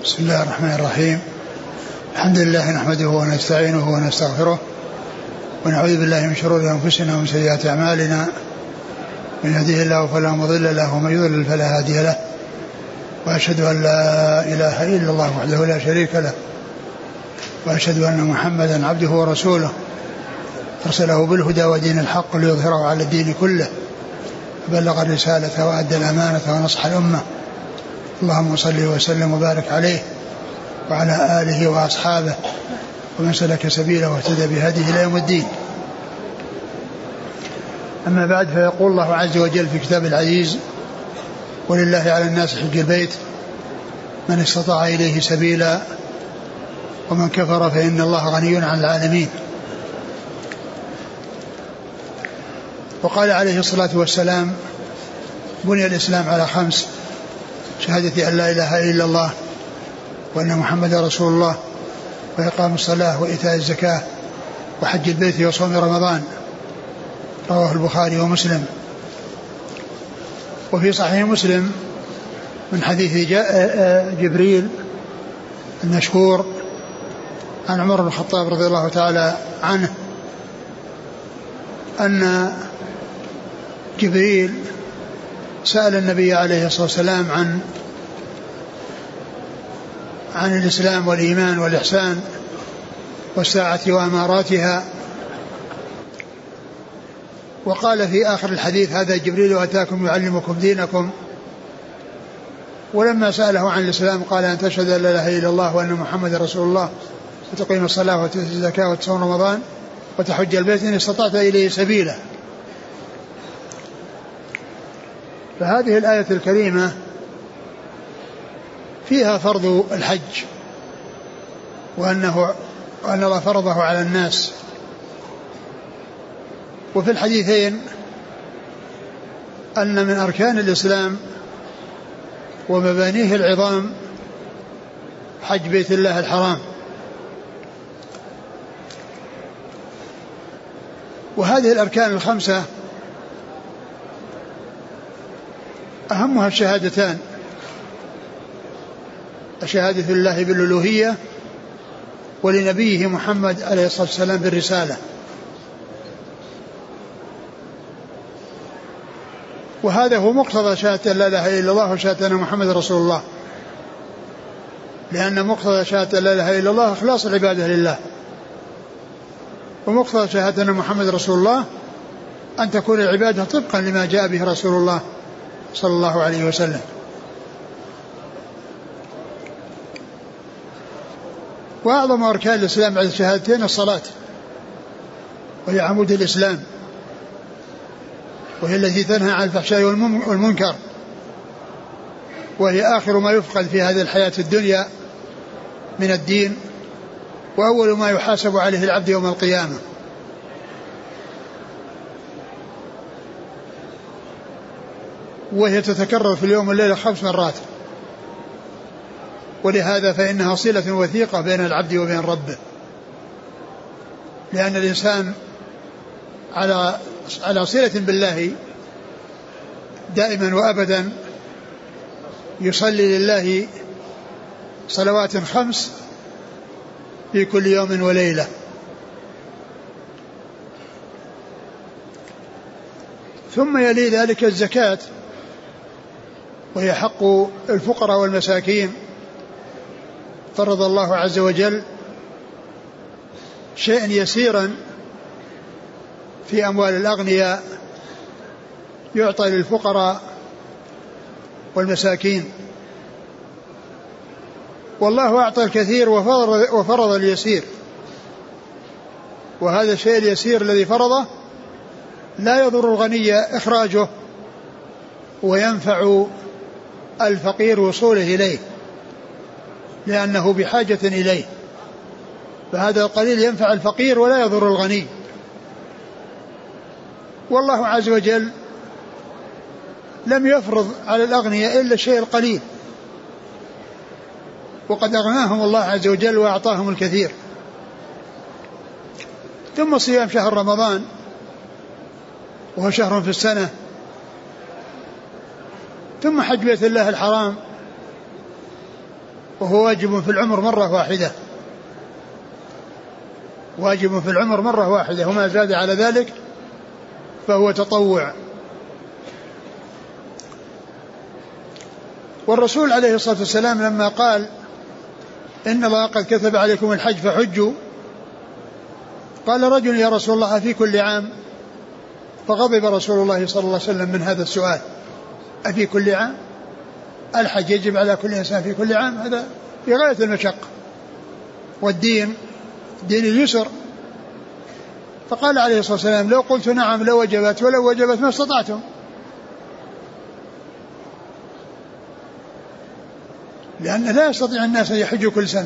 بسم الله الرحمن الرحيم. الحمد لله نحمده ونستعينه ونستغفره ونعوذ بالله من شرور أنفسنا ومن سيئات أعمالنا. من يهده الله فلا مضل له ومن يضلل فلا هادي له، وأشهد أن لا إله إلا الله وحده لا شريك له، وأشهد أن محمدا عبده ورسوله أرسله بالهدى ودين الحق ليظهره على الدين كله، بلغ الرسالة وأدى الأمانة ونصح الأمة. اللهم صل وسلم وبارك عليه وعلى آله وأصحابه ومن سلك سبيله واهتدى بهديه إلى يوم الدين. أما بعد، فيقول الله عز وجل في كتاب العزيز: ولله على الناس حج البيت من استطاع إليه سبيلا ومن كفر فإن الله غني عن العالمين. وقال عليه الصلاة والسلام: بني الإسلام على 5: شهادة أن لا إله إلا الله وأن محمد رسول الله وإقام الصلاة وإيتاء الزكاة وحج البيت وصوم رمضان. رواه البخاري ومسلم. وفي صحيح مسلم من حديث جبريل المشهور عن عمر بن الخطاب رضي الله تعالى عنه أن جبريل سأل النبي عليه الصلاة والسلام عن الإسلام والإيمان والإحسان والساعة وأماراتها، وقال في آخر الحديث: هذا جبريل أتاكم يعلمكم دينكم. ولما سأله عن الإسلام قال: أن تشهد أن لا إله إلا الله وأن محمد رسول الله وتقيم الصلاة وتؤتي الزكاة وتصوم رمضان وتحج البيت إن استطعت إليه سبيلا. فهذه الآية الكريمة فيها فرض الحج، وأن الله فرضه على الناس. وفي الحديثين أن من أركان الإسلام ومبانيه العظام حج بيت الله الحرام. وهذه الأركان 5 أهمها الشهادتان: الشهادة لله بالألوهية ولنبيه محمد عليه الصلاة والسلام بالرسالة. وهذا هو مقتضى شهادة لا إله إلا الله وشهادة أن محمد رسول الله، لأن مقتضى شهادة لا إله إلا الله إخلاص العبادة لله، ومقتضى شهادة أن محمد رسول الله أن تكون العبادة طبقا لما جاء به رسول الله صلى الله عليه وسلم. وأعظم أركان الإسلام بعد الشهادتين الصلاة، وهي عمود الإسلام، وهي التي تنهى عن الفحشاء والمنكر، وهي آخر ما يفقد في هذه الحياة الدنيا من الدين، وأول ما يحاسب عليه العبد يوم القيامة. وهي تتكرر في اليوم والليلة 5 مرات، ولهذا فإنها صلة وثيقة بين العبد وبين ربه، لأن الإنسان على صلة بالله دائما وأبدا، يصلي لله صلوات 5 في كل يوم وليلة. ثم يلي ذلك الزكاة، وهي حق الفقراء والمساكين. فرض الله عز وجل شيئا يسيرا في أموال الأغنياء يعطى للفقراء والمساكين، والله أعطى الكثير وفرض اليسير. وهذا الشيء اليسير الذي فرضه لا يضر الغني إخراجه، وينفع الفقير وصوله إليه لأنه بحاجة إليه. فهذا القليل ينفع الفقير ولا يضر الغني. والله عز وجل لم يفرض على الأغنياء إلا الشيء القليل، وقد أغناهم الله عز وجل وأعطاهم الكثير. ثم صيام شهر رمضان، وهو شهر في السنة، ثم حج بيت الله الحرام، وهو واجب في العمر مرة واحدة، واجب في العمر مرة واحدة، وما زاد على ذلك فهو تطوع. والرسول عليه الصلاة والسلام لما قال إن الله قد كتب عليكم الحج فحجوا، قال رجل يا رسول الله في كل عام؟ فغضب رسول الله صلى الله عليه وسلم من هذا السؤال، أفي كل عام؟ الحج يجب على كل إنسان في كل عام؟ هذا في غاية المشقة، والدين دين اليسر. فقال عليه الصلاة والسلام لو قلت نعم لو وجبت، ولو وجبت ما استطعتم. لأن لا يستطيع الناس أن يحجوا كل سنة،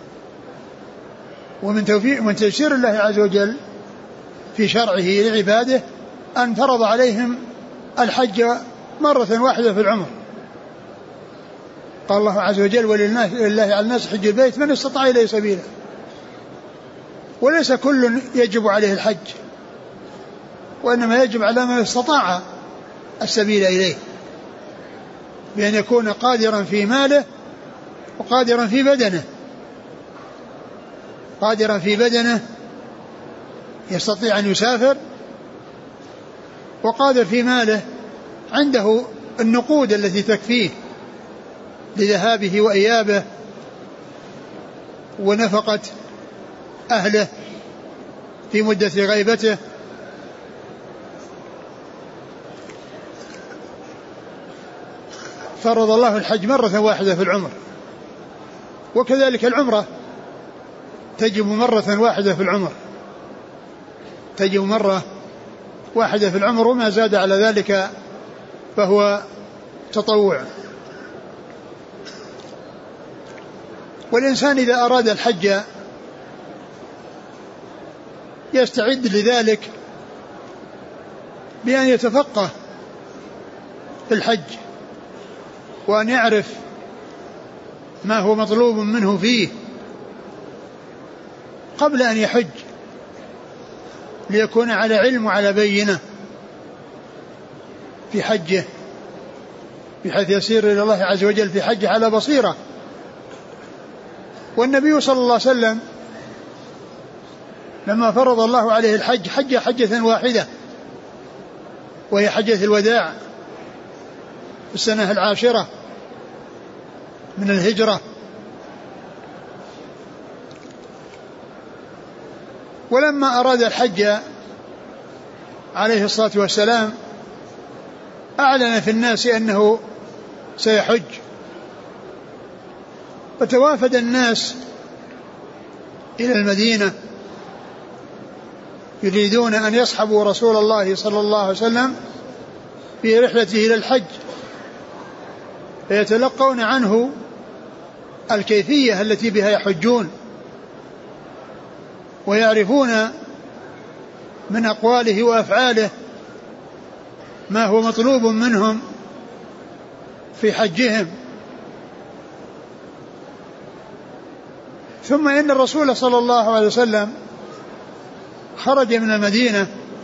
ومن تيسير الله عز وجل في شرعه لعباده أن فرض عليهم الحج مرة واحدة في العمر. قال الله عز وجل ولله على الناس حج البيت من استطاع إليه سبيلا. وليس كل يجب عليه الحج، وإنما يجب على من استطاع السبيل إليه، بأن يكون قادرا في ماله وقادرا في بدنه. قادرا في بدنه يستطيع أن يسافر، وقادر في ماله عنده النقود التي تكفيه لذهابه وإيابه ونفقة أهله في مدة غيبته. فرض الله الحج مرة واحدة في العمر، وكذلك العمرة تجب مرة واحدة في العمر، تجب مرة واحدة في العمر، وما زاد على ذلك فهو تطوع. والإنسان إذا أراد الحج يستعد لذلك بأن يتفقه في الحج، وأن يعرف ما هو مطلوب منه فيه قبل أن يحج، ليكون على علم وعلى بينة في حجه، بحيث يسير إلى الله عز وجل في حجه على بصيرة. والنبي صلى الله عليه وسلم لما فرض الله عليه الحج حج حجة واحدة، وهي حجة الوداع في السنة 10 من الهجرة. ولما أراد الحج عليه الصلاة والسلام أعلن في الناس أنه سيحج، فتوافد الناس إلى المدينة يريدون أن يصحبوا رسول الله صلى الله عليه وسلم في رحلته إلى الحج، فيتلقون عنه الكيفية التي بها يحجون، ويعرفون من أقواله وأفعاله ما هو مطلوب منهم في حجهم. ثم إن الرسول صلى الله عليه وسلم خرج من المدينة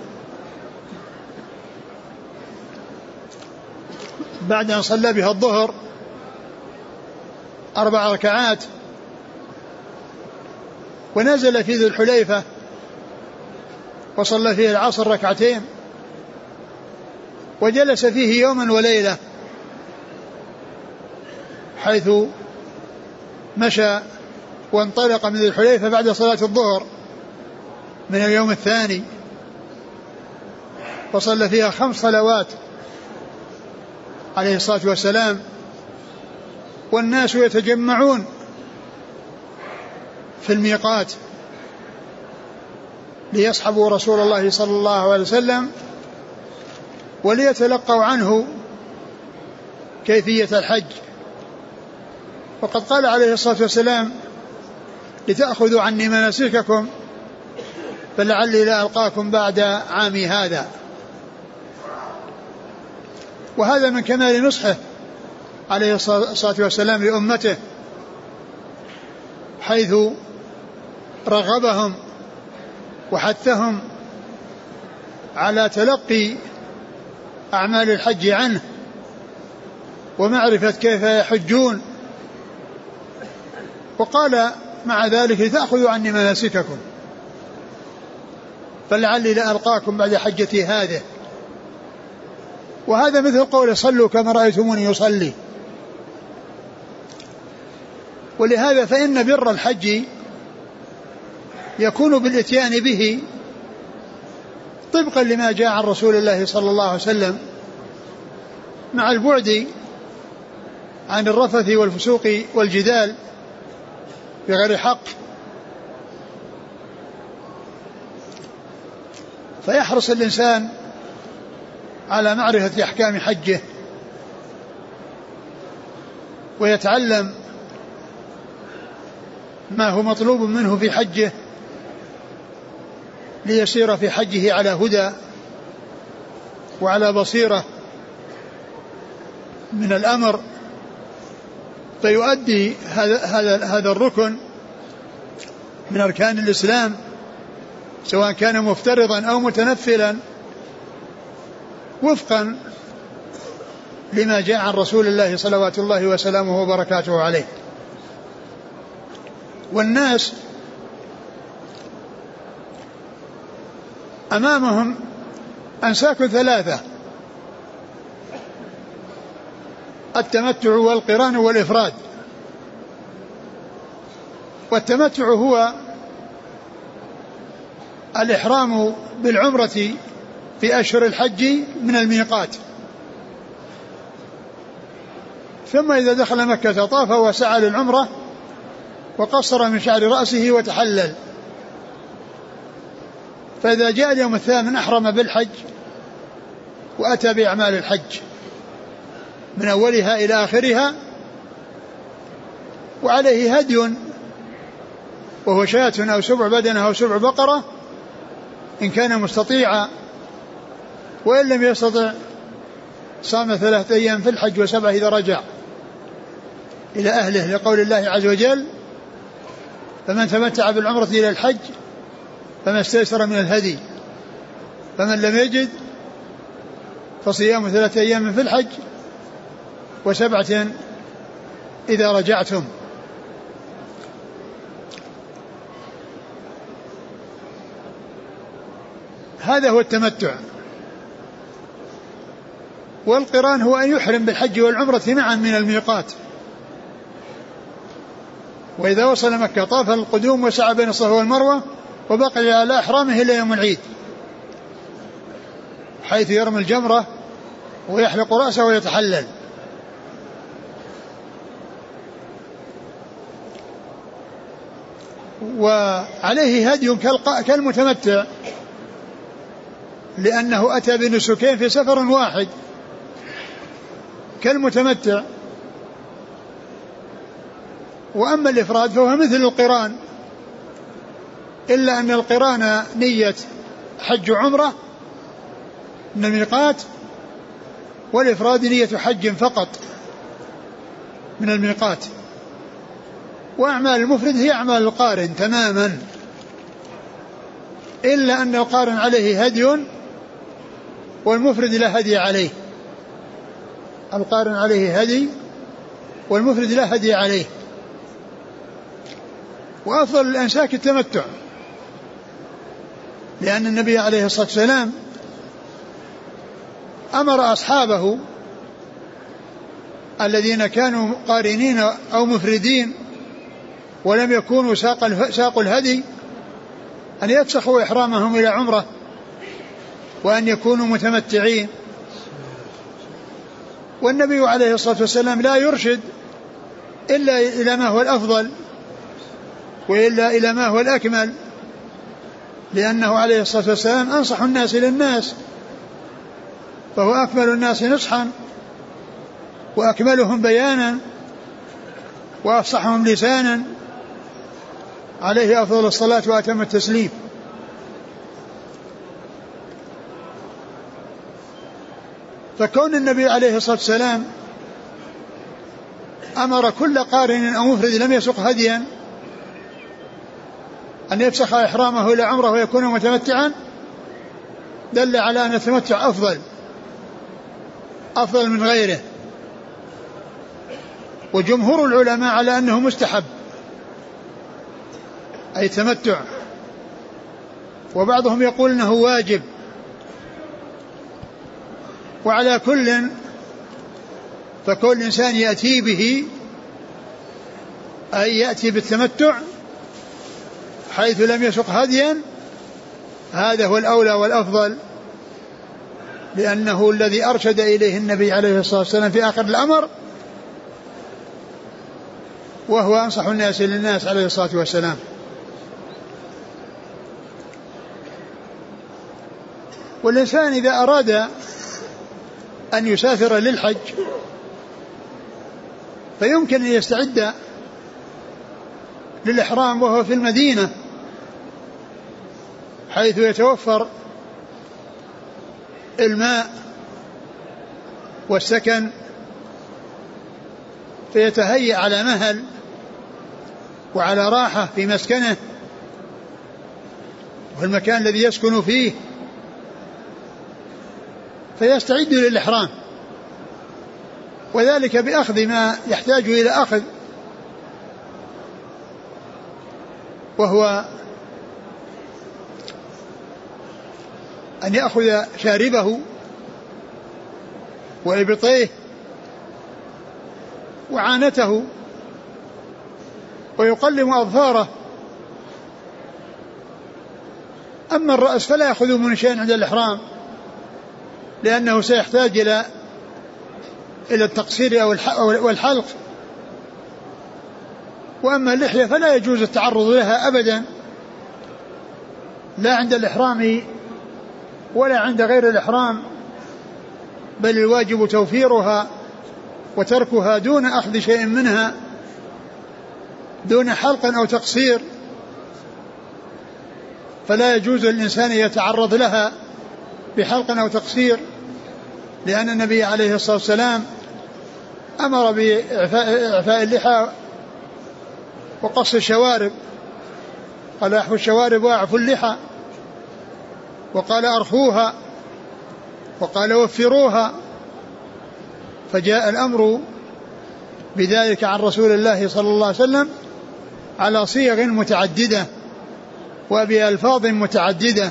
بعد أن صلى بها الظهر 4 ركعات، ونزل في ذي الحليفة وصلى فيه العصر 2 ركعتين، وجلس فيه يوما وليلة، حيث مشى وانطلق من ذي الحليفة بعد صلاة الظهر من اليوم الثاني، وصلى فيها 5 صلوات عليه الصلاة والسلام، والناس يتجمعون في الميقات ليصحبوا رسول الله صلى الله عليه وسلم وليتلقوا عنه كيفية الحج. وقد قال عليه الصلاة والسلام لتأخذوا عني مناسككم فلعلي لا ألقاكم بعد عامي هذا. وهذا من كمال نصحه عليه الصلاة والسلام لأمته، حيث رغبهم وحثهم على تلقي أعمال الحج عنه ومعرفة كيف يحجون وقال مع ذلك لتأخذوا عني مناسككم فلعلي لألقاكم بعد حجتي هذه. وهذا مثل قول صلوا كما رأيتموني يصلي. ولهذا فإن بر الحج يكون بالإتيان به طبقا لما جاء عن رسول الله صلى الله عليه وسلم، مع البعد عن الرفث والفسوق والجدال بغير حق، فيحرص الإنسان على معرفة أحكام حجه ويتعلم ما هو مطلوب منه في حجه ليسير في حجه على هدى وعلى بصيرة من الأمر، فيؤدي هذا الركن من أركان الإسلام سواء كان مفترضا أو متنفلا وفقا لما جاء عن رسول الله صلوات الله وسلامه وبركاته عليه. والناس أمامهم أنساك ثلاثة: التمتع والقران والإفراد. والتمتع هو الإحرام بالعمرة في أشهر الحج من الميقات، ثم إذا دخل مكة طاف وسعى للعمرة وقصر من شعر رأسه وتحلل، فإذا جاء اليوم الثامن أحرم بالحج وأتى بأعمال الحج من أولها إلى آخرها، وعليه هدي وهو شاة أو سبع بدنة أو سبع بقرة إن كان مستطيعا، وإن لم يستطع صام 3 أيام في الحج و7 إذا رجع إلى أهله، لقول الله عز وجل: فمن تمتع بالعمرة إلى الحج فما استيسر من الهدي، فمن لم يجد فصيام 3 أيام في الحج و7 إذا رجعتم. هذا هو التمتع. والقران هو أن يحرم بالحج والعمرة معا من الميقات، وإذا وصل مكة طاف القدوم وسعى بين الصفا والمروة وبقي على إحرامه إلى يوم العيد، حيث يرمي الجمرة ويحلق رأسه ويتحلل. وعليه هدي كالمتمتع، لأنه أتى بنسكين في سفر واحد كالمتمتع. وأما الإفراد فهو مثل القران، إلا أن القران نية حج عمرة من الميقات، والإفراد نية حج فقط من الميقات. وأعمال المفرد هي أعمال القارن تماما، إلا أن القارن عليه هدي والمفرد لا هدي عليه. القارن عليه هدي والمفرد لا هدي عليه. وأفضل الأنساك التمتع، لأن النبي عليه الصلاة والسلام أمر أصحابه الذين كانوا قارنين أو مفردين ولم يكونوا ساقوا الهدي أن يفسخوا إحرامهم إلى عمرة وأن يكونوا متمتعين. والنبي عليه الصلاة والسلام لا يرشد إلا إلى ما هو الأفضل وإلا إلى ما هو الأكمل، لأنه عليه الصلاة والسلام أنصح الناس للناس، فهو أكمل الناس نصحا وأكملهم بيانا وأفصحهم لسانا، عليه أفضل الصلاة وأتم التسليم. فكون النبي عليه الصلاة والسلام أمر كل قارن أو مفرد لم يسق هديا أن يفسخ إحرامه إلى عمره ويكون متمتعا، دل على أن التمتع أفضل من غيره. وجمهور العلماء على أنه مستحب أي تمتع، وبعضهم يقول أنه واجب. وعلى كل فكل إنسان يأتي به أي يأتي بالتمتع حيث لم يسق هديا، هذا هو الأولى والأفضل، لأنه الذي أرشد إليه النبي عليه الصلاة والسلام في آخر الأمر، وهو أنصح الناس للناس عليه الصلاة والسلام. والإنسان إذا أراد أن يسافر للحج فيمكن أن يستعد للإحرام وهو في المدينة، حيث يتوفر الماء والسكن، فيتهيأ على مهل وعلى راحة في مسكنه والمكان الذي يسكن فيه، فيستعد للإحرام، وذلك بأخذ ما يحتاج إلى أخذ، وهو أن يأخذ شاربه وإبطيه وعانته ويقلم أظفاره. أما الرأس فلا يأخذ من شيء عند الإحرام، لأنه سيحتاج إلى التقصير أو الحلق. وأما اللحية فلا يجوز التعرض لها أبدا، لا عند الإحرام ولا عند غير الإحرام، بل الواجب توفيرها وتركها دون أخذ شيء منها، دون حلق أو تقصير، فلا يجوز للإنسان يتعرض لها بحلق أو تقصير، لأن النبي عليه الصلاة والسلام أمر بإعفاء اللحى وقص الشوارب، قال أحفوا الشوارب وأعفوا اللحى، وقال أرخوها، وقال وفروها. فجاء الأمر بذلك عن رسول الله صلى الله عليه وسلم على صيغ متعددة وبألفاظ متعددة،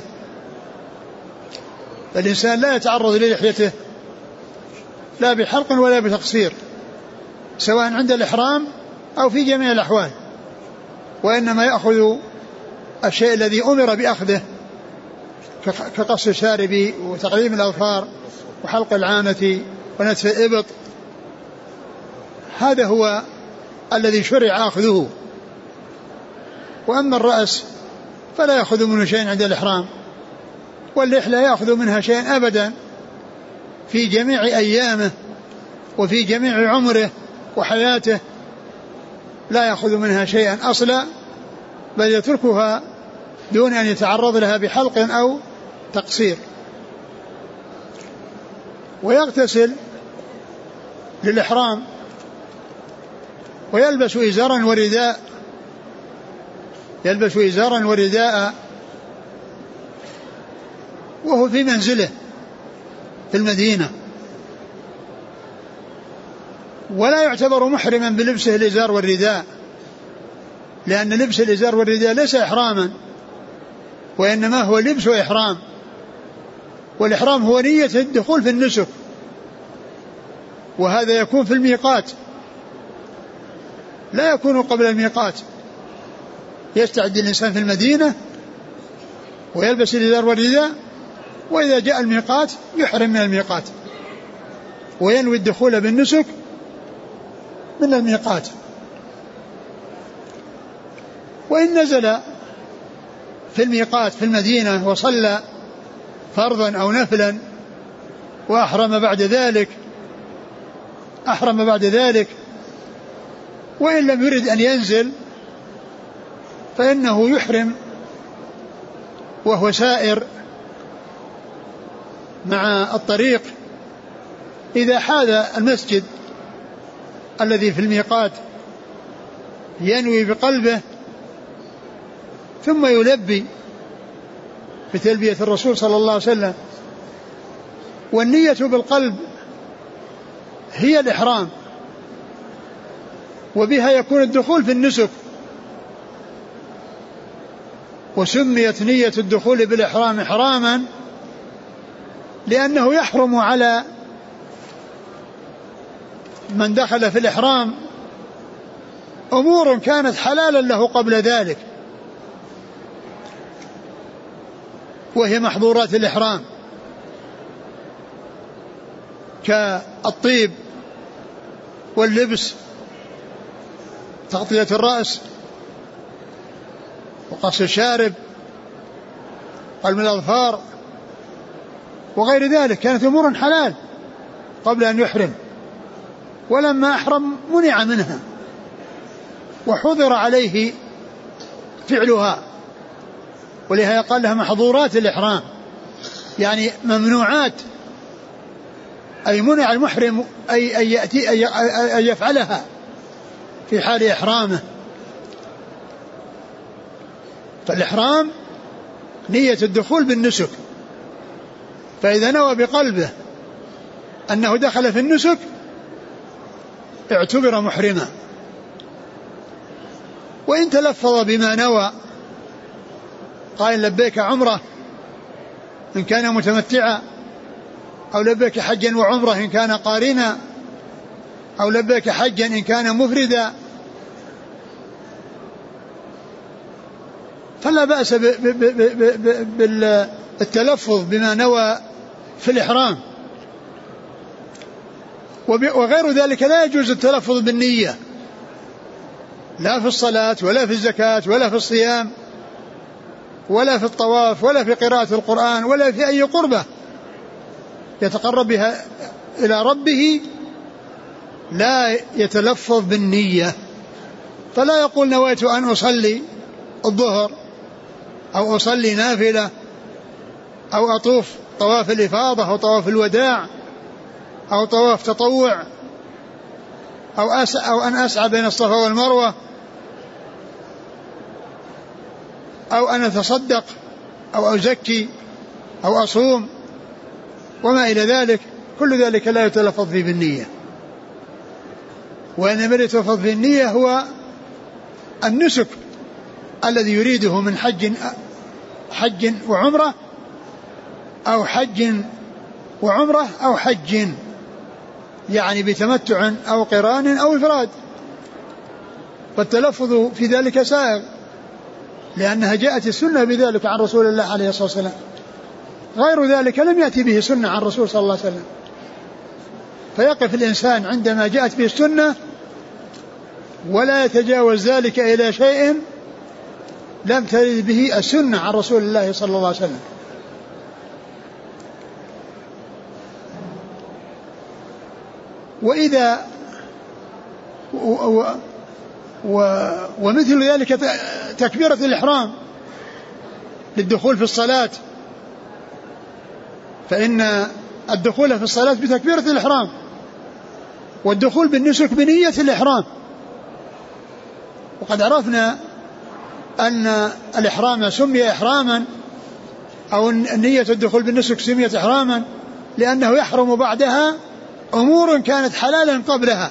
فالإنسان لا يتعرض للحيته لا بحلق ولا بتقصير، سواء عند الإحرام أو في جميع الأحوال، وإنما يأخذ الشيء الذي أمر بأخذه كقص الشارب وتقليم الأظفار وحلق العانة ونتف الإبط، هذا هو الذي شرع أخذه. وأما الرأس فلا يأخذ منه شيء عند الإحرام، واللحية لا يأخذ منها شيء أبدا في جميع أيامه وفي جميع عمره وحياته، لا يأخذ منها شيئا أصلا، بل يتركها دون أن يتعرض لها بحلق أو تقصير. ويغتسل للإحرام ويلبس إزارا ورداء، يلبس إزارا ورداء وهو في منزله في المدينة، ولا يعتبر محرما بلبسه الإزار والرداء، لأن لبس الإزار والرداء ليس إحراما، وإنما هو لبس إحرام، والإحرام هو نية الدخول في النسك، وهذا يكون في الميقات، لا يكون قبل الميقات. يستعد الإنسان في المدينة ويلبس الإزار والرداء، وإذا جاء الميقات يحرم من الميقات وينوي الدخول بالنسك من الميقات. وإن نزل في الميقات في المدينة وصلى فرضا أو نفلا وأحرم بعد ذلك وإن لم يرد أن ينزل فإنه يحرم وهو سائر مع الطريق، إذا حاذ المسجد الذي في الميقات ينوي بقلبه ثم يلبي بتلبية الرسول صلى الله عليه وسلم. والنية بالقلب هي الإحرام، وبها يكون الدخول في النسك، وسميت نية الدخول بالإحرام إحراما لأنه يحرم على من دخل في الإحرام أمور كانت حلالا له قبل ذلك، وهي محظورات الإحرام كالطيب واللبس، تغطية الرأس وقص الشارب قلم الأظفار وغير ذلك، كانت أمور حلال قبل أن يحرم، ولما أحرم منع منها وحظر عليه فعلها، ولهذا قال لها محظورات الإحرام، يعني ممنوعات، أي منع المحرم أي يأتي أي يفعلها في حال إحرامه. فالإحرام نية الدخول بالنسك، فإذا نوى بقلبه أنه دخل في النسك اعتبر محرما، وإن تلفظ بما نوى قال لبيك عمره إن كان متمتعا، أو لبيك حجا وعمره إن كان قارنا، أو لبيك حجا إن كان مفردا، فلا بأس بالتلفظ بما نوى في الإحرام. وغير ذلك لا يجوز التلفظ بالنية، لا في الصلاة ولا في الزكاة ولا في الصيام ولا في الطواف ولا في قراءة القرآن ولا في أي قربة يتقرب بها إلى ربه لا يتلفظ بالنية. فلا يقول نويت أن أصلي الظهر أو أصلي نافلة أو أطوف طواف الإفاضة أو طواف الوداع أو طواف تطوع أو أن أسعى بين الصفا والمروة أو أن أتصدق أو أزكي أو أصوم وما إلى ذلك، كل ذلك لا يتلفظ فيه بالنية. وإنما يتلفظ فيه النية هو النسك الذي يريده من حج وعمرة أو حج وعمرة أو حج، يعني بتمتع أو قران أو إفراد، والتلفظ في ذلك سائغ لأنها جاءت السنة بذلك عن رسول الله عليه الصلاة والسلام، غير ذلك لم يأتي به سنة عن الرسول صلى الله عليه وسلم. فيقف الإنسان عندما جاءت به السنة ولا يتجاوز ذلك إلى شيء لم ترد به السنة عن رسول الله صلى الله عليه وسلم. وإذا ومثل ذلك تكبيرة الإحرام للدخول في الصلاة، فإن الدخول في الصلاة بتكبيرة الإحرام، والدخول بالنسك بنية الإحرام. وقد عرفنا أن الإحرام سمي إحراما، أو نية الدخول بالنسك سميت إحراما لأنه يحرم بعدها أمور كانت حلالا قبلها،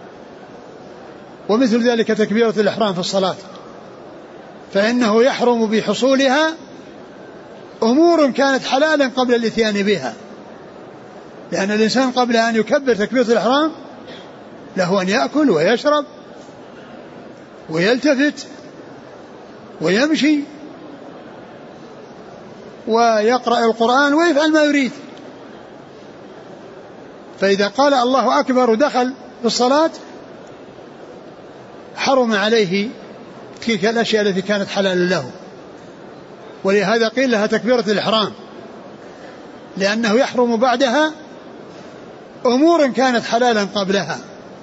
ومثل ذلك تكبيرة الإحرام في الصلاة، فإنه يحرم بحصولها أمور كانت حلالا قبل الإتيان بها، لأن الإنسان قبل أن يكبر تكبيرة الإحرام له أن يأكل ويشرب ويلتفت ويمشي ويقرأ القرآن ويفعل ما يريد. فإذا قال الله أكبر ودخل في الصلاة حرم عليه تلك الأشياء التي كانت حلال له، ولهذا قيل لها تكبيرة الإحرام، لأنه يحرم بعدها أمور كانت حلالا قبلها،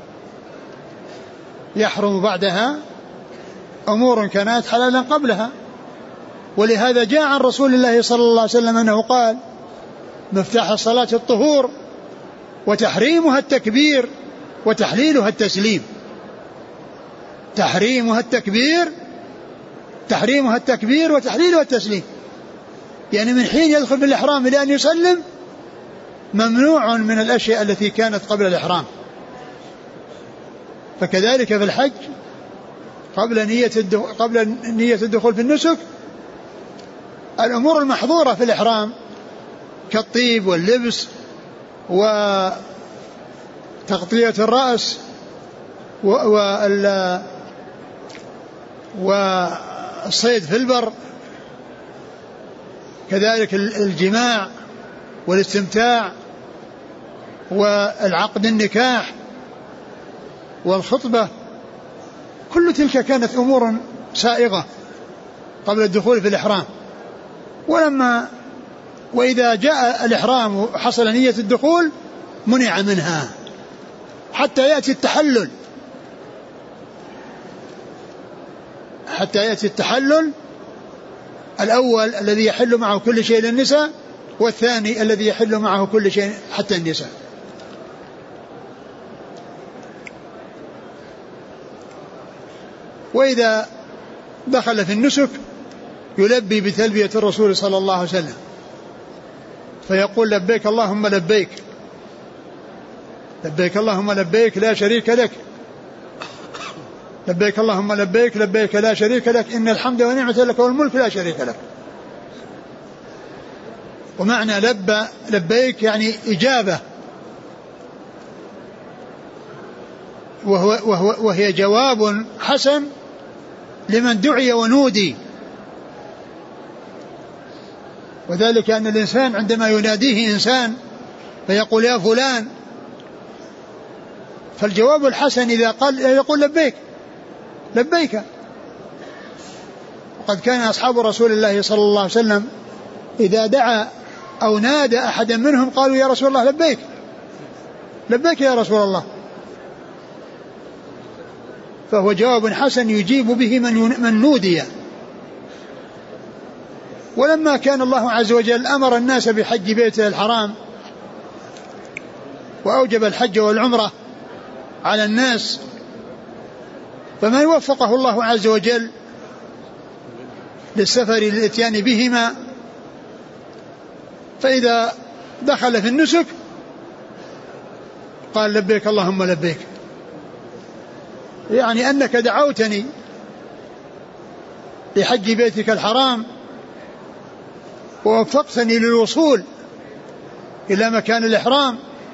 يحرم بعدها أمور كانت حلالا قبلها. ولهذا جاء عن رسول الله صلى الله عليه وسلم أنه قال مفتاح الصلاة الطهور وتحريمها التكبير وتحليلها التسليم. تحريمها التكبير وتحليلها التسليم، يعني من حين يدخل بالإحرام إلى أن يسلم ممنوع من الأشياء التي كانت قبل الإحرام. فكذلك في الحج قبل نية الدخول في النسك الأمور المحظورة في الإحرام كالطيب واللبس وتغطية الرأس والصيد في البر، كذلك الجماع والاستمتاع والعقد النكاح والخطبة، كل تلك كانت أمور سائغة قبل الدخول في الإحرام. وإذا جاء الإحرام وحصل نية الدخول منع منها حتى يأتي التحلل الأول الذي يحل معه كل شيء للنساء، والثاني الذي يحل معه كل شيء حتى النساء. وإذا دخل في النسك يلبي بتلبية الرسول صلى الله عليه وسلم، فيقول لبيك اللهم لبيك، لبيك اللهم لبيك لا شريك لك، لبيك اللهم لبيك لبيك لا شريك لك إن الحمد ونعمة لك والملك لا شريك لك. ومعنى لبيك يعني إجابة، وهي جواب حسن لمن دعي ونودي. وذلك أن الإنسان عندما يناديه إنسان فيقول يا فلان، فالجواب الحسن إذا قال يقول لبيك لبيك. وقد كان أصحاب رسول الله صلى الله عليه وسلم إذا دعا أو نادى أحدا منهم قالوا يا رسول الله لبيك لبيك يا رسول الله. فهو جواب حسن يجيب به من نودي. ولما كان الله عز وجل أمر الناس بحج بيته الحرام وأوجب الحج والعمرة على الناس، فمن وفقه الله عز وجل للسفر للإتيان بهما فإذا دخل في النسك قال لبيك اللهم لبيك، يعني أنك دعوتني لحج بيتك الحرام ووفقتني للوصول إلى مكان الإحرام،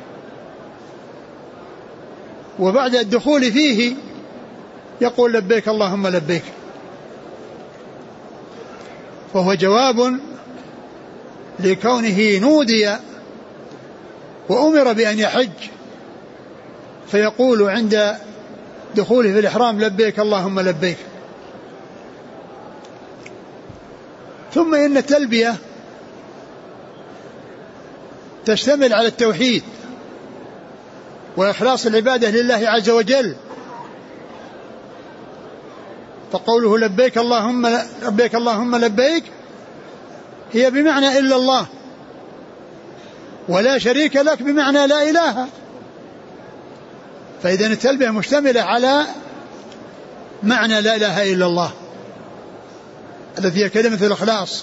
وبعد الدخول فيه يقول لبيك اللهم لبيك. فهو جواب لكونه نودي وأمر بأن يحج، فيقول عند دخوله في الإحرام لبيك اللهم لبيك. ثم إن التلبية تشتمل على التوحيد وإخلاص العبادة لله عز وجل، فقوله لبيك اللهم لبيك هي بمعنى إلا الله، ولا شريك لك بمعنى لا إله. فإذن التلبية مشتملة على معنى لا إله إلا الله التي هي كلمة الإخلاص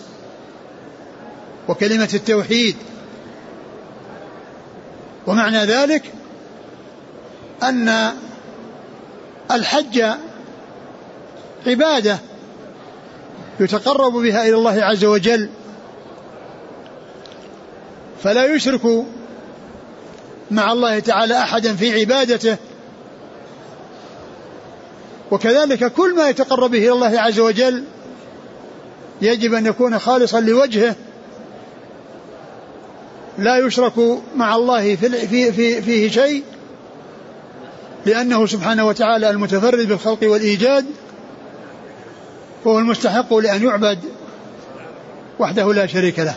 وكلمة التوحيد. ومعنى ذلك أن الحج عبادة يتقرب بها إلى الله عز وجل، فلا يشرك مع الله تعالى أحدا في عبادته، وكذلك كل ما يتقرب به إلى الله عز وجل يجب أن يكون خالصا لوجهه، لا يشرك مع الله فيه شيء، لأنه سبحانه وتعالى المتفرد بالخلق والإيجاد، وهو المستحق لأن يعبد وحده لا شريك له.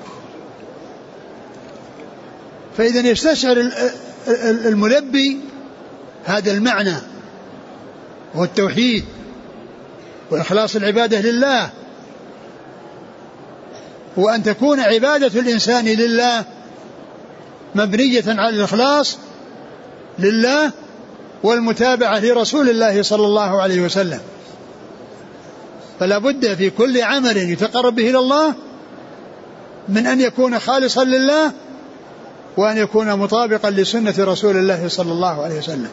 فإذا يستشعر الملبي هذا المعنى، هو التوحيد وإخلاص العبادة لله، وأن تكون عبادة الإنسان لله مبنية على الإخلاص لله والمتابعة لرسول الله صلى الله عليه وسلم. فلا بد في كل عمل يتقرب به إلى الله من أن يكون خالصا لله، وأن يكون مطابقا لسنة رسول الله صلى الله عليه وسلم.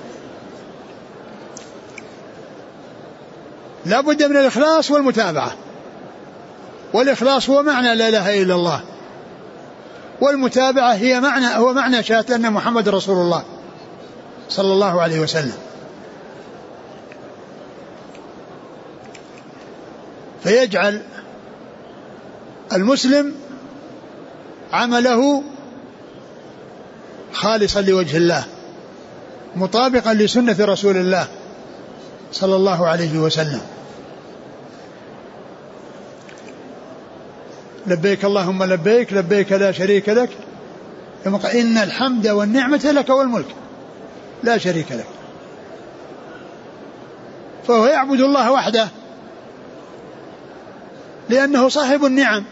لا بد من الإخلاص والمتابعة، والإخلاص هو معنى لا إله إلا الله، والمتابعة هو معنى شهادة أن محمد رسول الله صلى الله عليه وسلم. فيجعل المسلم عمله خالصا لوجه الله مطابقا لسنة رسول الله صلى الله عليه وسلم. لبيك اللهم لبيك لبيك لا شريك لك، إن الحمد والنعمة لك والملك لا شريك لك. فهو يعبد الله وحده لأنه صاحب النعم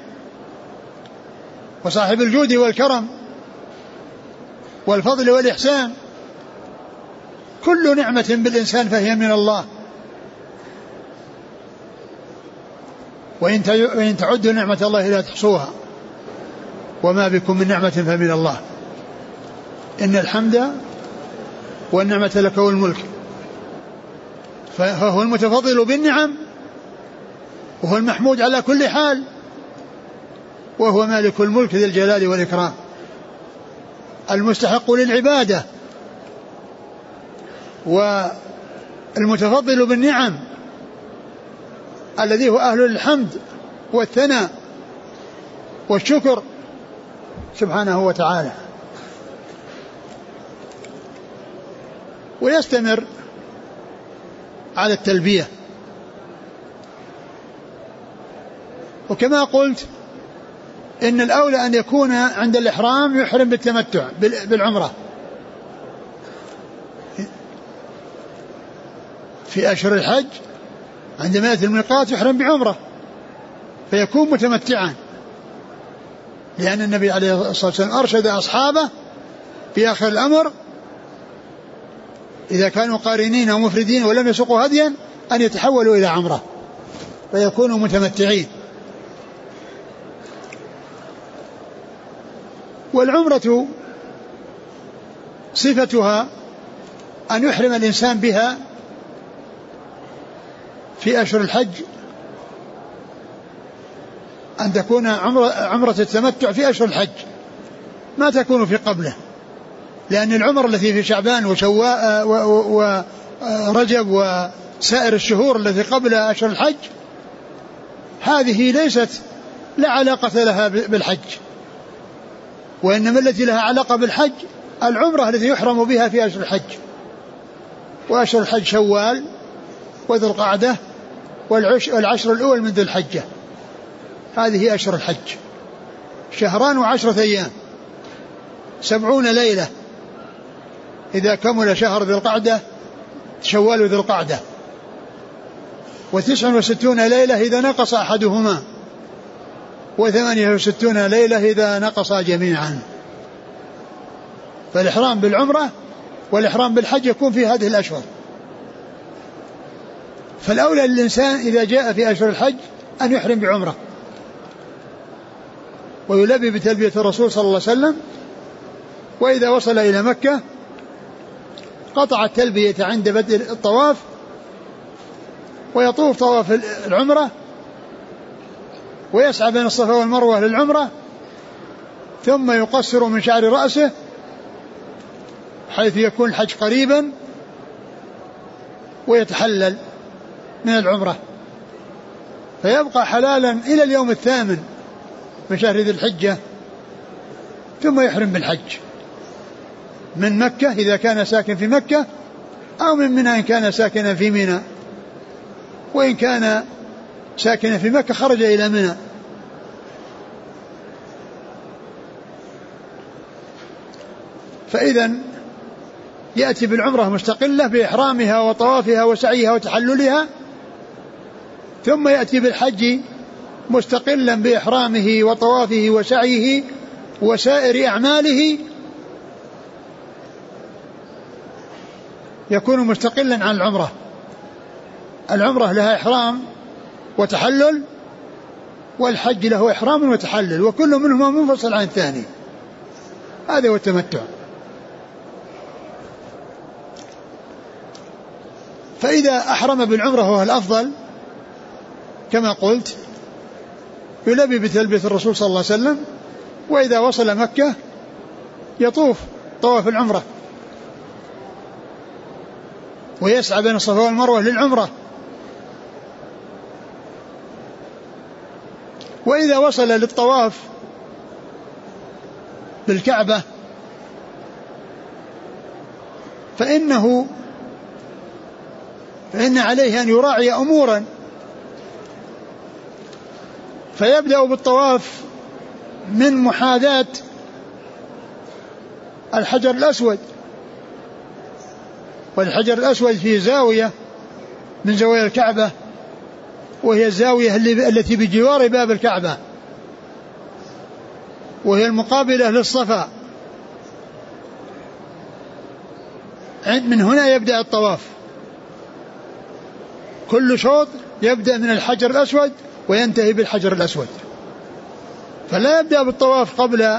وصاحب الجود والكرم والفضل والإحسان. كل نعمة بالإنسان فهي من الله، وإن تعدوا نعمة الله لا تحصوها، وما بكم من نعمة فمن الله. إن الحمد والنعمة لك والملك، فهو المتفضل بالنعم، وهو المحمود على كل حال، وهو مالك الملك ذي الجلال والإكرام، المستحق للعبادة، والمتفضل بالنعم الذي هو أهل الحمد والثناء والشكر سبحانه وتعالى. ويستمر على التلبية. وكما قلت إن الأولى أن يكون عند الإحرام يحرم بالتمتع بالعمرة في أشهر الحج، عندما يأتي الميقات يحرم بعمرة فيكون متمتعا، لأن النبي عليه الصلاة والسلام أرشد أصحابه في آخر الأمر إذا كانوا قارنين ومفردين ولم يسوقوا هديا أن يتحولوا إلى عمرة فيكونوا متمتعين. والعمرة صفتها أن يحرم الإنسان بها في أشهر الحج، أن تكون عمرة التمتع في أشهر الحج ما تكون في قبله، لأن العمر التي في شعبان ورجب وسائر الشهور التي قبل أشهر الحج هذه ليست لا علاقة لها بالحج، وإنما التي لها علاقة بالحج العمرة التي يحرم بها في أشهر الحج. وأشهر الحج شوال وذو القعدة والعشر الأول من ذي الحجة، هذه أشهر الحج، 2 و10 أيام، 70 ليلة إذا كمل شهر ذي القعدة شوال وذي القعدة، 69 ليلة إذا نقص أحدهما، 68 ليلة إذا نقص جميعا. فالإحرام بالعمرة والإحرام بالحج يكون في هذه الأشهر. فالأولى للإنسان إذا جاء في أشهر الحج أن يحرم بعمرة ويلبي بتلبية الرسول صلى الله عليه وسلم، وإذا وصل إلى مكة قطع التلبية عند بدء الطواف ويطوف طواف العمرة ويسعى بين الصفا والمروة للعمرة، ثم يقصر من شعر رأسه حيث يكون الحج قريبا ويتحلل من العمرة، فيبقى حلالا إلى اليوم 8 من شهر ذي الحجة، ثم يحرم بالحج من مكة إذا كان ساكن في مكة، أو من منى إن كان ساكنا في منى، وإن كان ساكنا في مكة خرج إلى منى. فإذا يأتي بالعمرة مستقلة بإحرامها وطوافها وسعيها وتحللها، ثم يأتي بالحج مستقلا بإحرامه وطوافه وسعيه وسائر أعماله، يكون مستقلا عن العمرة. العمرة لها إحرام وتحلل، والحج له إحرام وتحلل، وكل منهما منفصل عن الثاني. هذا هو التمتع. فإذا أحرم بالعمرة وهو الأفضل كما قلت، يلبي بتلبية الرسول صلى الله عليه وسلم، وإذا وصل مكة يطوف طواف العمرة ويسعى بين الصفا والمروة للعمرة. وإذا وصل للطواف بالكعبة فإن عليه أن يراعي أمورا، فيبدأ بالطواف من محاذاة الحجر الأسود، والحجر الأسود في زاوية من زوايا الكعبة، وهي الزاوية التي بجوار باب الكعبة، وهي المقابلة للصفا. من هنا يبدأ الطواف، كل شوط يبدأ من الحجر الأسود وينتهي بالحجر الأسود، فلا يبدأ بالطواف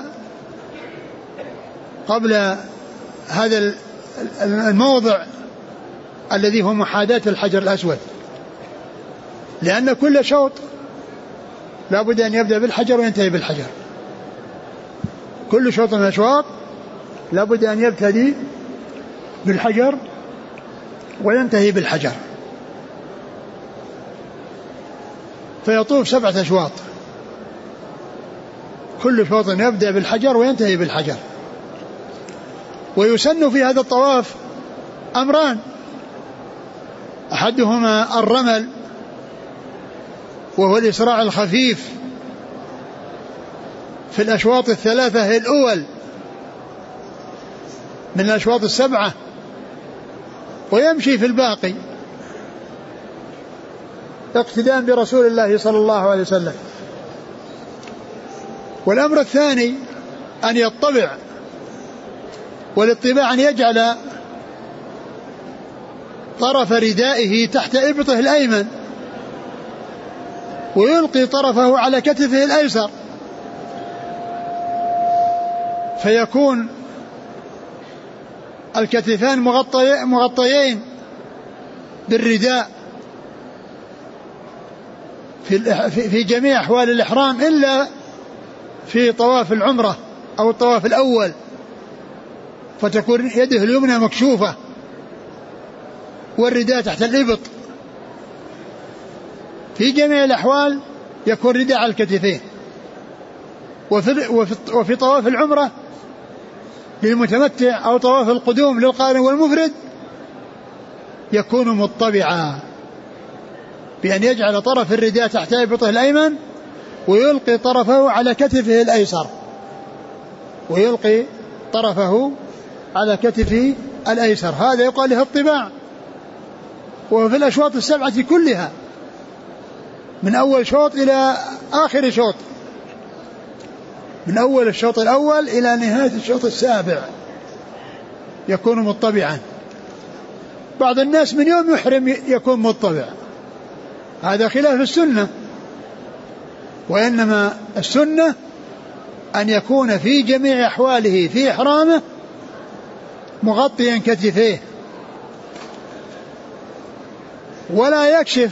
قبل هذا الموضع الذي هو محاذاة الحجر الأسود، لأن كل شوط لا بد أن يبدأ بالحجر وينتهي بالحجر. كل شوط من الأشواط لا بد أن يبتدي بالحجر وينتهي بالحجر، فيطوف 7 أشواط، كل شوط يبدأ بالحجر وينتهي بالحجر. ويسن في هذا الطواف أمران، أحدهما الرمل وهو الإسراع الخفيف في الأشواط 3 الأول من الأشواط 7، ويمشي في الباقي اقتداء برسول الله صلى الله عليه وسلم. والأمر الثاني أن يطبع، والاطباع أن يجعل طرف ردائه تحت إبطه الأيمن ويلقي طرفه على كتفه الأيسر، فيكون الكتفان مغطيين بالرداء في جميع أحوال الإحرام إلا في طواف العمرة أو الطواف الأول، فتكون يده اليمنى مكشوفة والرداء تحت الإبط. في جميع الأحوال يكون رداء على الكتفين. وفي طواف العمرة للمتمتع أو طواف القدوم للقارن والمفرد يكون مطبعا بأن يجعل طرف الرداء تحت إبطه الأيمن ويلقي طرفه على كتفه الأيسر، ويلقي طرفه على كتفه الأيسر، هذا يقال له الطباع. وفي الأشواط 7 كلها من أول شوط إلى آخر شوط، من أول الشوط الأول إلى نهاية الشوط 7 يكون مطبعا. بعض الناس من يوم يحرم يكون مطبع، هذا خلاف السنة، وإنما السنة أن يكون في جميع أحواله في إحرامه مغطيا كتفيه، ولا يكشف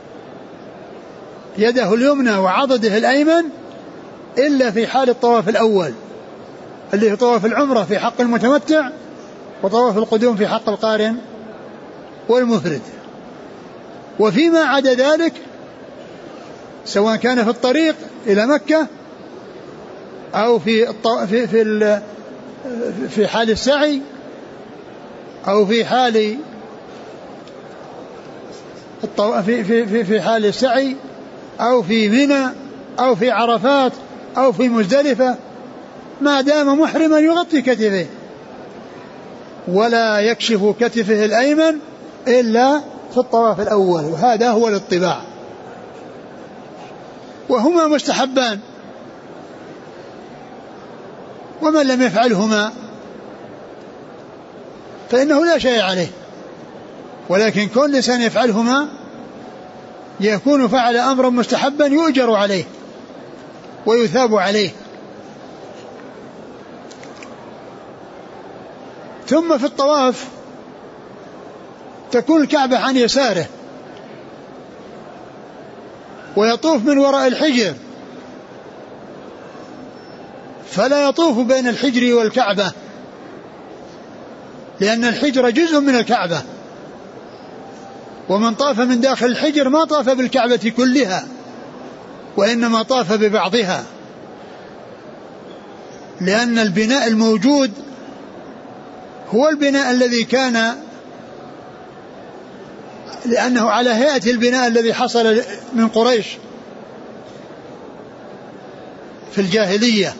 يده اليمنى وعضده الأيمن إلا في حال الطواف الأول اللي هو طواف العمرة في حق المتمتع، وطواف القدوم في حق القارن والمفرد. وفيما عدا ذلك سواء كان في الطريق إلى مكة أو في حال السعي أو في حال السعي أو في منى أو في عرفات أو في مزدلفة، ما دام محرما يغطي كتفه ولا يكشف كتفه الأيمن إلا في الطواف الأول، وهذا هو الاطباع، وهما مستحبان. ومن لم يفعلهما فإنه لا شيء عليه، ولكن كل إنسان يفعلهما يكون فعل أمرا مستحبا يؤجر عليه ويثاب عليه. ثم في الطواف تكون الكعبة عن يساره ويطوف من وراء الحجر فلا يطوف بين الحجر والكعبة، لأن الحجر جزء من الكعبة، ومن طاف من داخل الحجر ما طاف بالكعبة كلها، وإنما طاف ببعضها، لأن البناء الموجود هو البناء الذي كان، لأنه على هيئة البناء الذي حصل من قريش في الجاهلية،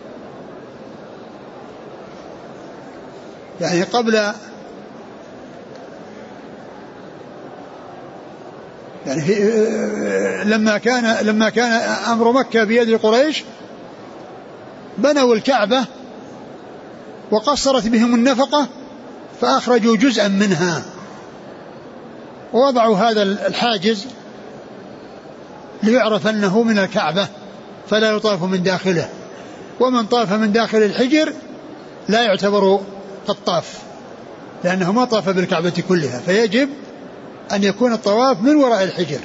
يعني قبل، يعني لما كان أمر مكة بيد قريش بنوا الكعبة وقصرت بهم النفقة فأخرجوا جزءا منها ووضعوا هذا الحاجز ليعرف أنه من الكعبة فلا يطاف من داخله، ومن طاف من داخل الحجر لا يعتبر قد طاف لأنه ما طاف بالكعبة كلها، فيجب أن يكون الطواف من وراء الحجر.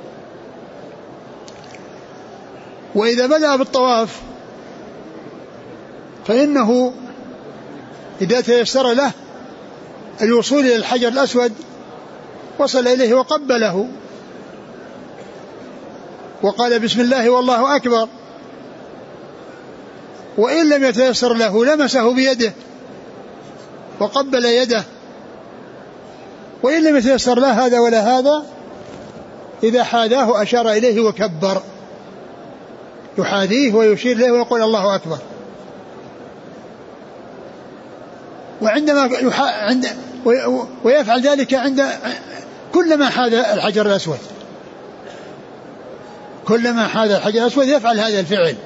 وإذا بدأ بالطواف فإنه إذا تيسر له الوصول إلى الحجر الأسود وصل إليه وقبله وقال بسم الله والله أكبر، وإن لم يتيسر له لمسه بيده وقبل يده، وإن لم يتيسر له هذا ولا هذا إذا حاذاه أشار إليه وكبر، يحاذيه ويشير إليه ويقول الله أكبر. وعندما ويفعل ذلك عند كلما حاذ الحجر الأسود، كلما حاذ الحجر الأسود يفعل هذا الفعل.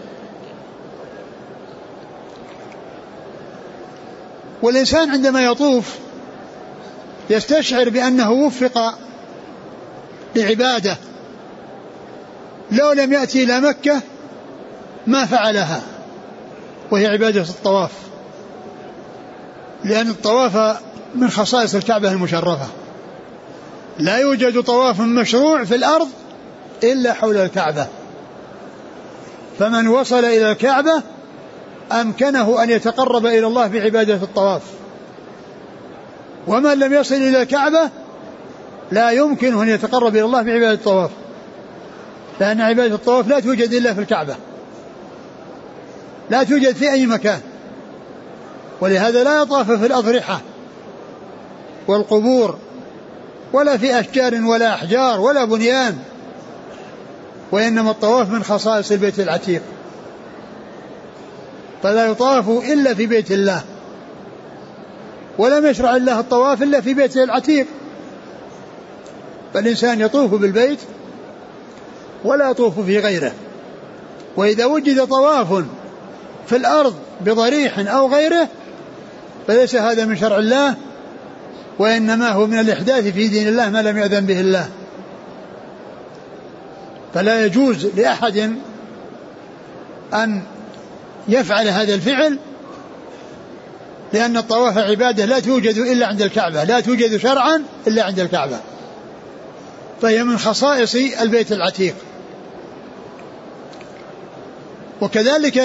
والإنسان عندما يطوف يستشعر بأنه وفق لعبادة لو لم يأتي إلى مكة ما فعلها، وهي عبادة الطواف، لأن الطواف من خصائص الكعبة المشرفة، لا يوجد طواف مشروع في الأرض إلا حول الكعبة، فمن وصل إلى الكعبة أمكنه أن يتقرب إلى الله بعبادة الطواف، ومن لم يصل إلى الكعبة لا يمكنه أن يتقرب إلى الله بعبادة الطواف، لأن عبادة الطواف لا توجد إلا في الكعبة، لا توجد في أي مكان، ولهذا لا يطاف في الأضرحة والقبور ولا في أشجار ولا أحجار ولا بنيان، وإنما الطواف من خصائص البيت العتيق، فلا يطاف إلا في بيت الله، ولم يشرع الله الطواف إلا في بيته العتيق، فالإنسان يطوف بالبيت ولا يطوف في غيره. وإذا وجد طواف في الأرض بضريح أو غيره فليس هذا من شرع الله، وإنما هو من الإحداث في دين الله ما لم يأذن به الله. فلا يجوز لأحد أن يفعل هذا الفعل، لأن الطواف عبادة لا توجد إلا عند الكعبة، لا توجد شرعا إلا عند الكعبة، فهي من خصائص البيت العتيق. وكذلك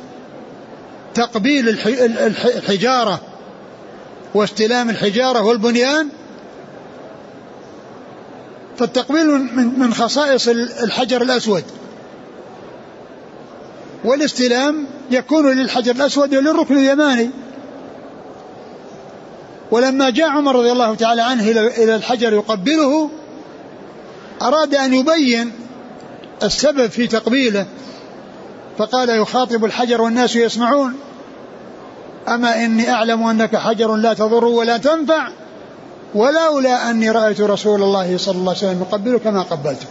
تقبيل الحجارة واستلام الحجارة والبنيان، فالتقبيل من خصائص الحجر الأسود، والاستلام يكون للحجر الأسود وللركن اليماني. ولما جاء عمر رضي الله تعالى عنه إلى الحجر يقبله أراد أن يبين السبب في تقبيله، فقال يخاطب الحجر والناس يسمعون: أما إني أعلم أنك حجر لا تضر ولا تنفع، ولولا أني رأيت رسول الله صلى الله عليه وسلم يقبلك ما قبلته.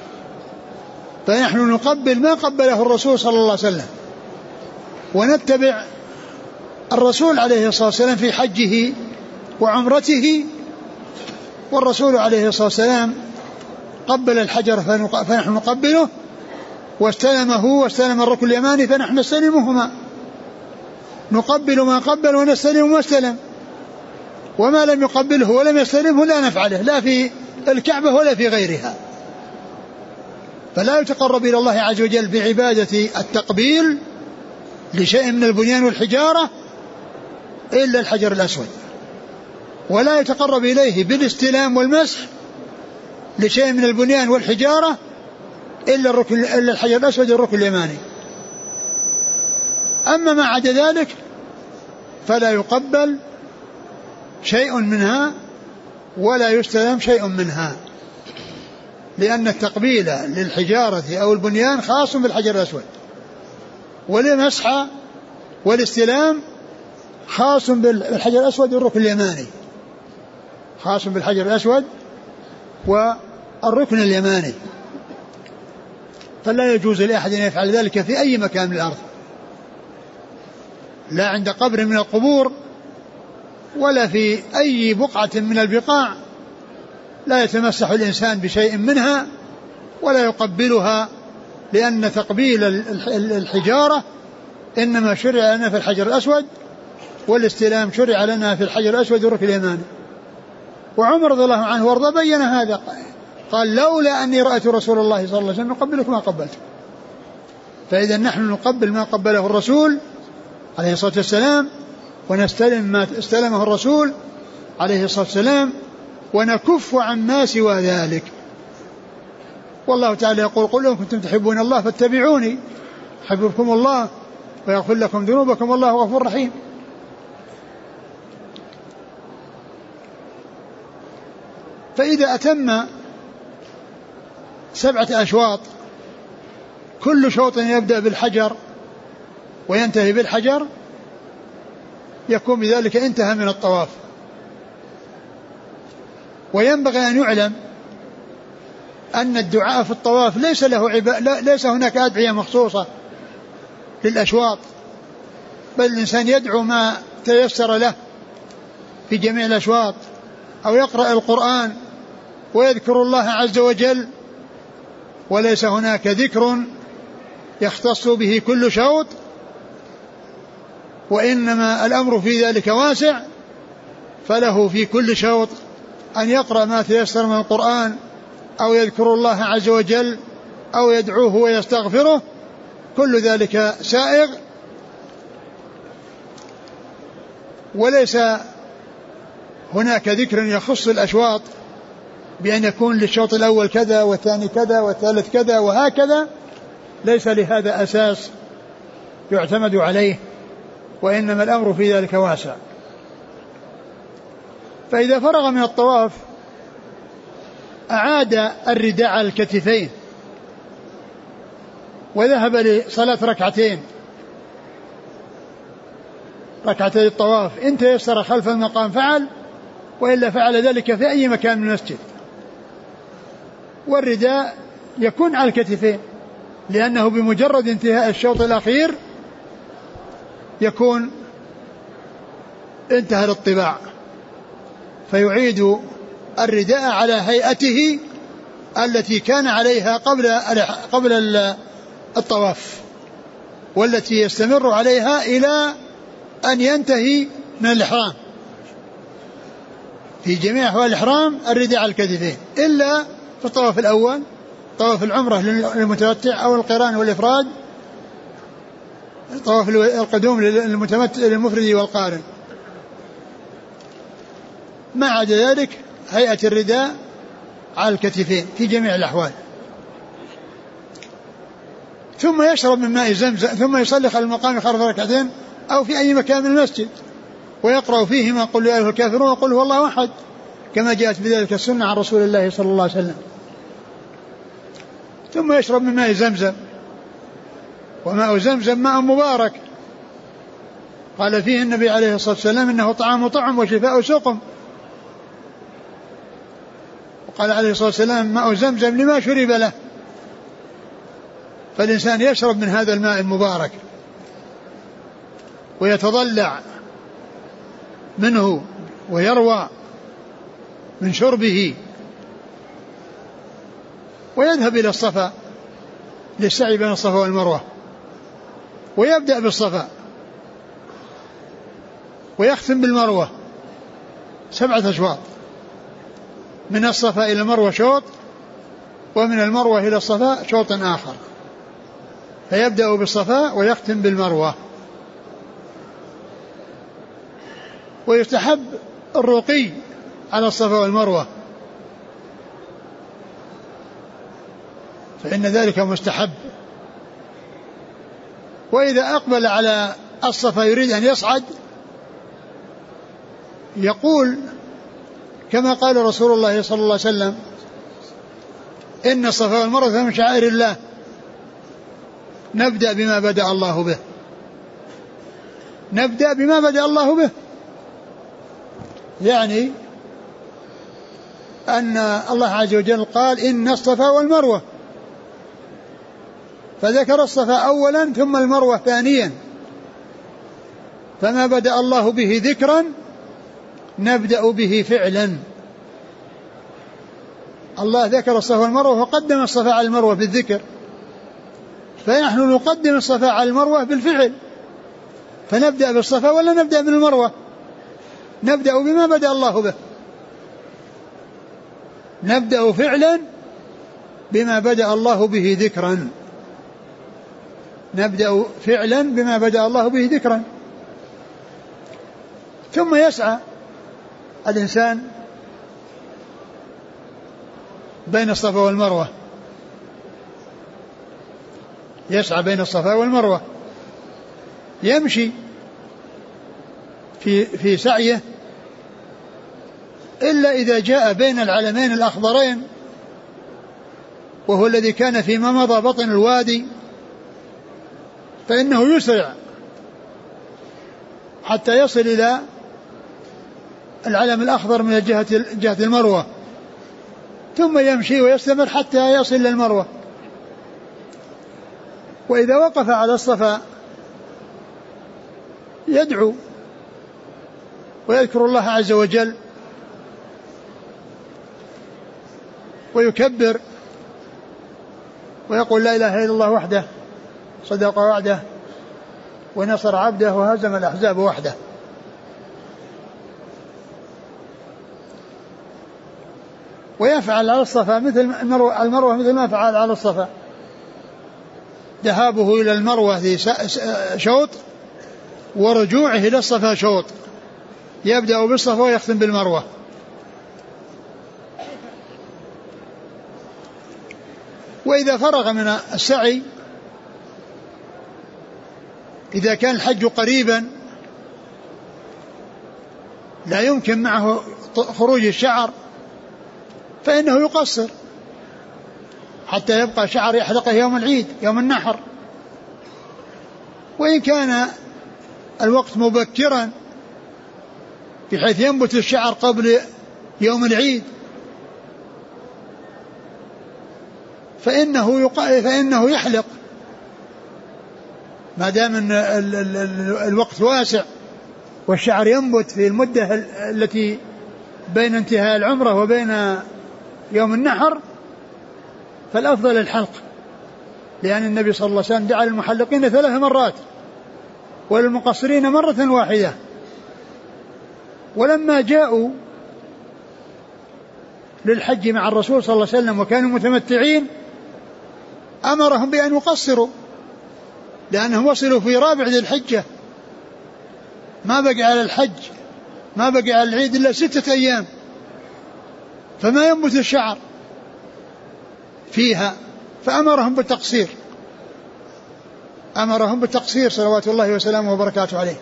فنحن نقبل ما قبله الرسول صلى الله عليه وسلم، ونتبع الرسول عليه الصلاة والسلام في حجه وعمرته. والرسول عليه الصلاة والسلام قبل الحجر فنحن نقبله، واستلمه واستلم الركن اليماني فنحن نستلمهما، نقبل ما قبل ونستلم ما استلم، وما لم يقبله ولم يستلمه لا نفعله، لا في الكعبة ولا في غيرها. فلا يتقرب إلى الله عز وجل بعبادة التقبيل لشيء من البنيان والحجارة إلا الحجر الأسود، ولا يتقرب إليه بالاستلام والمسح لشيء من البنيان والحجارة إلا الحجر الأسود الركن اليماني. أما ما عدا ذلك فلا يقبل شيء منها ولا يستلم شيء منها، لأن التقبيل للحجارة أو البنيان خاص بالحجر الأسود، والمسح والاستلام خاص بالحجر الأسود والركن اليماني، خاص بالحجر الأسود والركن اليماني. فلا يجوز لأحد أن يفعل ذلك في أي مكان من الأرض، لا عند قبر من القبور ولا في أي بقعة من البقاع، لا يتمسح الإنسان بشيء منها ولا يقبلها، لأن تقبيل الحجارة إنما شرع لنا في الحجر الأسود، والاستلام شرع لنا في الحجر الأسود والركن اليماني. وعمر رضي الله عنه وارضاه بين هذا، قال لولا أني رأيت رسول الله صلى الله عليه وسلم يقبلك ما قبلته. فإذا نحن نقبل ما قبله الرسول عليه الصلاة والسلام، ونستلم ما استلمه الرسول عليه الصلاة والسلام، ونكف عن ما سوى ذلك. والله تعالى يقول قل إن كنتم تحبون الله فاتبعوني يحببكم الله ويغفر لكم ذنوبكم والله غفور رحيم. فإذا أتم 7 أشواط كل شوط يبدأ بالحجر وينتهي بالحجر يكون بذلك انتهى من الطواف. وينبغي أن يعلم أن الدعاء في الطواف ليس هناك أدعية مخصوصة للأشواط، بل الإنسان يدعو ما تيسر له في جميع الأشواط، أو يقرأ القرآن ويذكر الله عز وجل، وليس هناك ذكر يختص به كل شوط، وإنما الأمر في ذلك واسع، فله في كل شوط أن يقرأ ما تيسر من القرآن أو يذكر الله عز وجل أو يدعوه ويستغفره، كل ذلك سائغ. وليس هناك ذكر يخص الأشواط بأن يكون للشوط الأول كذا والثاني كذا والثالث كذا وهكذا، ليس لهذا أساس يعتمد عليه، وإنما الأمر في ذلك واسع. فإذا فرغ من الطواف أعاد الرداء على الكتفين وذهب لصلاة ركعتي الطواف، إن تيسر خلف المقام فعل، وإلا فعل ذلك في أي مكان من المسجد. والرداء يكون على الكتفين، لأنه بمجرد انتهاء الشوط الأخير يكون انتهى الطباع، فيعيد الرداء على هيئته التي كان عليها قبل الطواف، والتي يستمر عليها إلى أن ينتهي من الإحرام. في جميع أحوال الإحرام الرداء على الكتفين، إلا في الطواف الأول، طواف العمرة للمتمتع أو القران والإفراد، طواف القدوم للمفرد والقارن. ما عدا ذلك هيئة الرداء على الكتفين في جميع الأحوال. ثم يشرب من ماء زمزم، ثم يصلي خلف المقام خلف ركعتين أو في أي مكان من المسجد، ويقرأ فيهما قل يا أيها الكافرون وقل هو الله أحد، كما جاءت بذلك السنة عن رسول الله صلى الله عليه وسلم. ثم يشرب من ماء زمزم، وماء زمزم ماء مبارك، قال فيه النبي عليه الصلاة والسلام إنه طعام طعم وشفاء سقم. وقال عليه الصلاة والسلام ماء زمزم لما شرب له. فالإنسان يشرب من هذا الماء المبارك ويتضلع منه ويروى من شربه، ويذهب إلى الصفا للسعي بين الصفا والمروة، ويبدأ بالصفا ويختم بالمروة 7 أشواط، من الصفا إلى المروة شوط، ومن المروة إلى الصفا شوط آخر، فيبدأ بالصفا ويختم بالمروة ويستحب الرقي على الصفا والمروة، فإن ذلك مستحب. وإذا أقبل على الصفا يريد أن يصعد يقول كما قال رسول الله صلى الله عليه وسلم: إن الصفا والمروة من شعائر الله، نبدأ بما بدأ الله به، نبدأ بما بدأ الله به، يعني أن الله عز وجل قال: إن الصفا والمروة، فذكر الصفا أولا ثم المروة ثانيا، فما بدأ الله به ذكرا نبدأ به فعلا. الله ذكر الصفا والمروة وقدم الصفا على المروة بالذكر، فنحن نقدم الصفا على المروة بالفعل، فنبدأ بالصفا ولا نبدأ بالمروة؟ نبدأ بما بدأ الله به، نبدأ فعلا بما بدأ الله به ذكرا، نبدأ فعلا بما بدأ الله به ذكرا. ثم يسعى الإنسان بين الصفا والمروة، يسعى بين الصفا والمروة، يمشي في سعيه، إلا إذا جاء بين العلمين الأخضرين وهو الذي كان فيما مضى بطن الوادي، فإنه يسرع حتى يصل إلى العلم الأخضر من جهة المروة، ثم يمشي ويستمر حتى يصل إلى المروة. وإذا وقف على الصفا يدعو ويذكر الله عز وجل ويكبر ويقول: لا إله إلا الله وحده صدق وعده ونصر عبده وهزم الأحزاب وحده. ويفعل على الصفا مثل المروة مثل ما فعل على الصفا، ذهابه إلى المروة شوط ورجوعه إلى الصفا شوط، يبدأ بالصفا ويختم بالمروة. وإذا فرغ من السعي، إذا كان الحج قريبا لا يمكن معه خروج الشعر فإنه يقصر حتى يبقى شعر يحلقه يوم العيد يوم النحر. وإن كان الوقت مبكرا بحيث ينبت الشعر قبل يوم العيد فإنه يحلق ما دام أن الوقت واسع والشعر ينبت في المدة التي بين انتهاء العمرة وبين يوم النحر، فالأفضل الحلق، لأن النبي صلى الله عليه وسلم دعا للمحلقين 3 مرات وللمقصرين مرة واحدة. ولما جاءوا للحج مع الرسول صلى الله عليه وسلم وكانوا متمتعين أمرهم بأن يقصروا، لأنهم وصلوا في رابع ذي الحجة، ما بقي على الحج ما بقي على العيد إلا 6 أيام، فما ينبت الشعر فيها، فأمرهم بالتقصير، أمرهم بالتقصير صلوات الله وسلامه وبركاته عليه.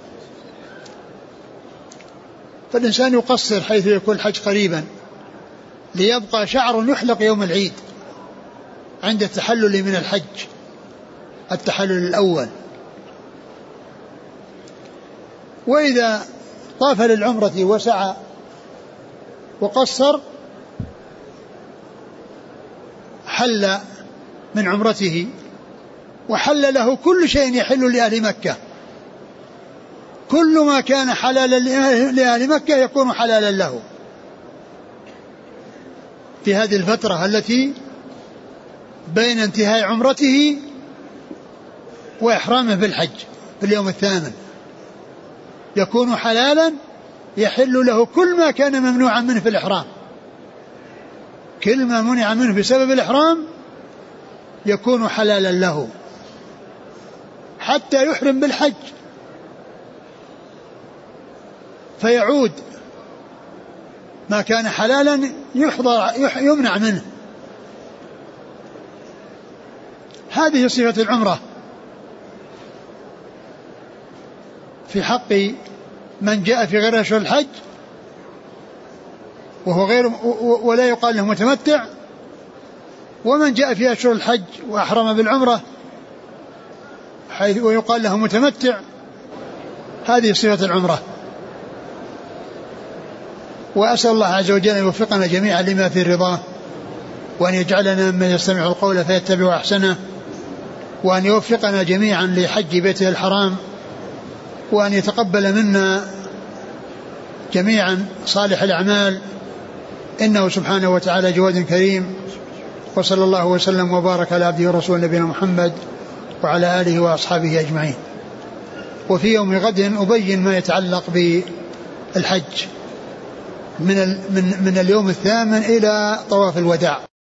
فالإنسان يقصر حيث يكون الحج قريبا ليبقى شعر يحلق يوم العيد عند التحلل من الحج، التحلل الأول. وإذا طاف للعمرة وسعى وقصر حل من عمرته، وحل له كل شيء يحل لأهل مكة، كل ما كان حلالا لأهل مكة يكون حلالا له في هذه الفترة التي بين انتهاء عمرته وإحرامه بالحج في اليوم 8 يكون حلالا، يحل له كل ما كان ممنوعا منه في الإحرام، كل ما منع منه بسبب الإحرام يكون حلالا له حتى يحرم بالحج، فيعود ما كان حلالا يمنع منه. هذه صفة العمرة في حق من جاء في غير أشهر الحج ولا يقال له متمتع، ومن جاء في أشهر الحج وأحرم بالعمرة ويقال له متمتع. هذه صفة العمرة. وأسأل الله عز وجل أن يوفقنا جميعا لما في رضاه، وأن يجعلنا من يستمع القول فيتبع أحسنه، وأن يوفقنا جميعا لحج بيته الحرام، وأن يتقبل منا جميعا صالح الأعمال، إنه سبحانه وتعالى جواد كريم. وصلى الله وسلم وبارك على عبده ورسوله نبينا محمد وعلى آله وأصحابه أجمعين. وفي يوم غد أبين ما يتعلق بالحج من اليوم 8 إلى طواف الوداع.